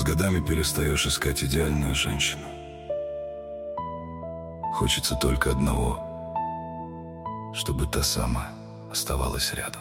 С годами перестаешь искать идеальную женщину. Хочется только одного, чтобы та сама оставалась рядом.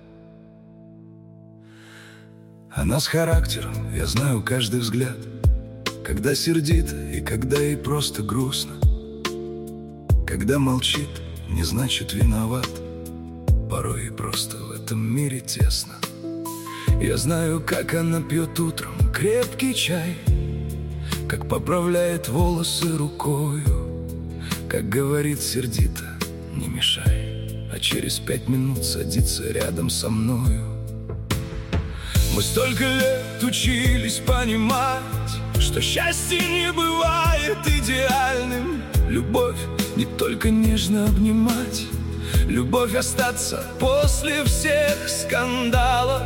Она с характером, я знаю каждый взгляд, когда сердит и когда ей просто грустно. Когда молчит, не значит виноват, порой ей просто в этом мире тесно. Я знаю, как она пьет утром крепкий чай, как поправляет волосы рукою, как говорит сердито: не мешай, а через 5 минут садится рядом со мною. Мы столько лет учились понимать, что счастье не бывает идеальным. Любовь не только нежно обнимать, любовь остаться после всех скандалов.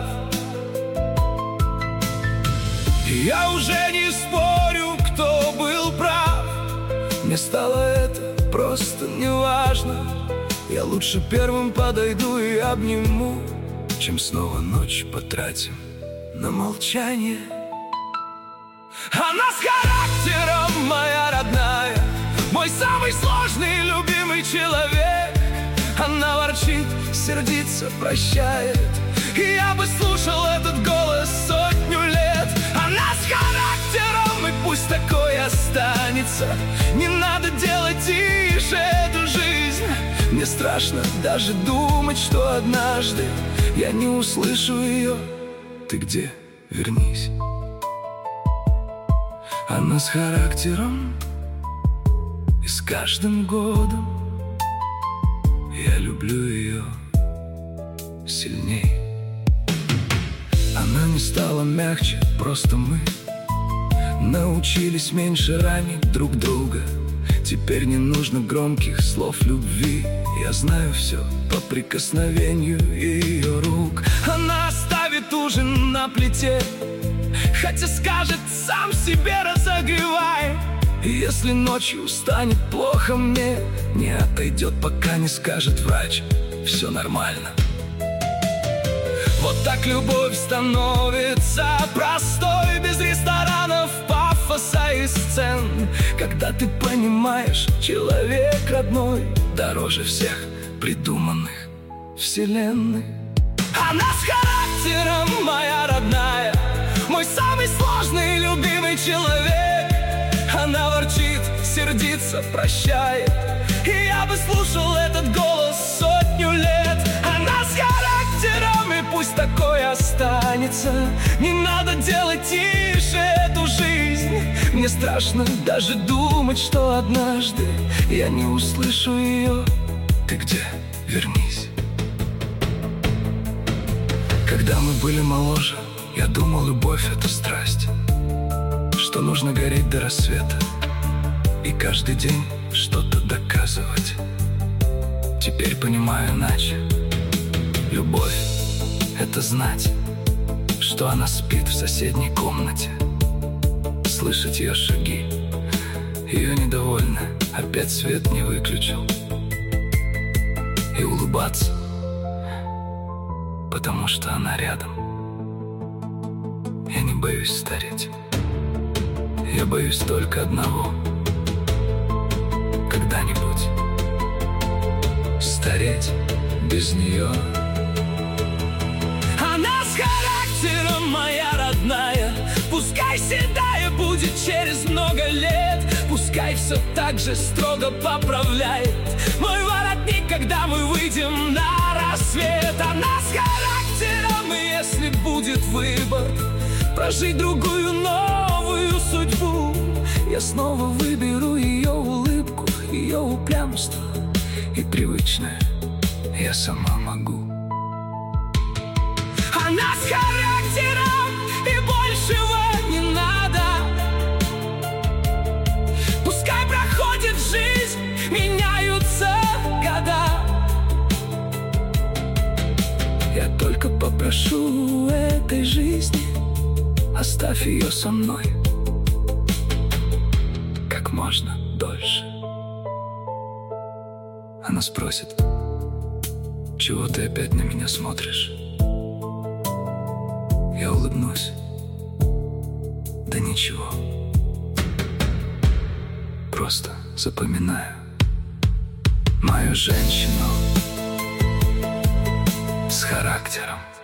И я уже не спорю, кто был прав, мне стало это просто неважно. Я лучше первым подойду и обниму, чем снова ночь потратим на молчание. Она с характером, моя родная, мой самый сложный любимый человек. Она ворчит, сердится, прощает, и я бы слушал этот голос 100 лет. Она с характером, и пусть такой останется. Не надо делать тише эту жизнь. Мне страшно даже думать, что однажды я не услышу ее. Ты где? Вернись. Она с характером, и с каждым годом я люблю ее сильней. Она не стала мягче, просто мы научились меньше ранить друг друга. Теперь не нужно громких слов любви, я знаю все по прикосновению ее рук. Она оставит ужин на плите, хотя скажет: сам себе разогревай. И если ночью станет плохо мне, не отойдет, пока не скажет врач: все нормально. Вот так любовь становится простой, без ресторанов, пафоса и сцен. Когда ты понимаешь, человек родной дороже всех придуманных вселенной. Она с характером, моя родная, мой самый сложный любимый человек. Она ворчит, сердится, прощает, и я бы слушал этот голос 100 лет. Она с характером, и пусть такой останется. Не надо делать тише эту жизнь. Мне страшно даже думать, что однажды я не услышу ее. Ты где? Вернись. Когда мы были моложе, я думал, любовь — это страсть, что нужно гореть до рассвета и каждый день что-то доказывать. Теперь понимаю иначе. Любовь — это знать, что она спит в соседней комнате, слышать ее шаги, ее недовольна, опять свет не выключил, и улыбаться, потому что она рядом. Я не боюсь стареть, я боюсь только одного: когда-нибудь стареть без нее. Она с характером, моя родная, пускай седая будет через много лет, пускай все так же строго поправляет мой воротник, когда мы выйдем на рассвет. Она с характером, и если будет выбор прожить другую новую судьбу, я снова выберу ее улыбку, ее упрямство и привычное я сама могу. Она с характером, и большего не надо. Пускай проходит жизнь, меняются года. Я только попрошу этой жизни: оставь ее со мной как можно дольше. Она спросит: чего ты опять на меня смотришь? Я улыбнусь Да ничего, просто запоминаю мою женщину с характером.